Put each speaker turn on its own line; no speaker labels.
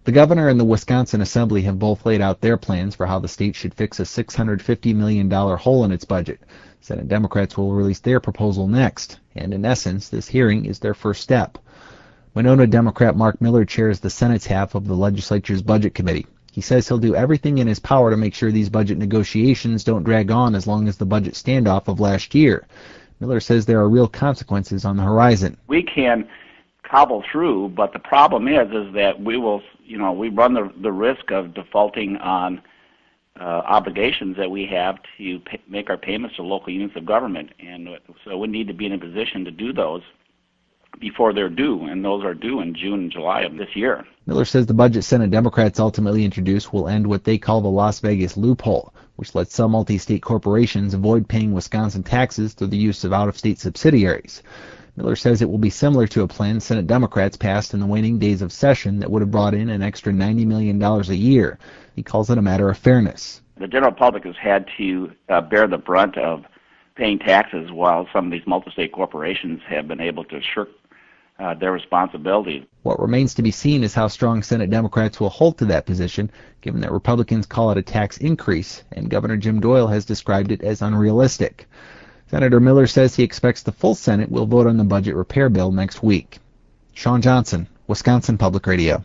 The governor and the Wisconsin Assembly have both laid out their plans for how the state should fix a $650 million hole in its budget. Senate Democrats will release their proposal next, and in essence, this hearing is their first step. Winona Democrat Mark Miller chairs the Senate's half of the legislature's Budget Committee. He says he'll do everything in his power to make sure these budget negotiations don't drag on as long as the budget standoff of last year. Miller says there are real consequences on the horizon.
We can cobble through, but the problem is that we run the risk of defaulting on obligations that we have to make our payments to local units of government, and so we need to be in a position to do those before they're due, and those are due in June and July of this year.
Miller says the budget Senate Democrats ultimately introduce will end what they call the Las Vegas loophole, which lets some multi-state corporations avoid paying Wisconsin taxes through the use of out-of-state subsidiaries. Miller says it will be similar to a plan Senate Democrats passed in the waning days of session that would have brought in an extra $90 million a year. He calls it a matter of fairness.
The general public has had to bear the brunt of paying taxes while some of these multi-state corporations have been able to shirk their responsibilities.
What remains to be seen is how strong Senate Democrats will hold to that position, given that Republicans call it a tax increase, and Governor Jim Doyle has described it as unrealistic. Senator Miller says he expects the full Senate will vote on the budget repair bill next week. Sean Johnson, Wisconsin Public Radio.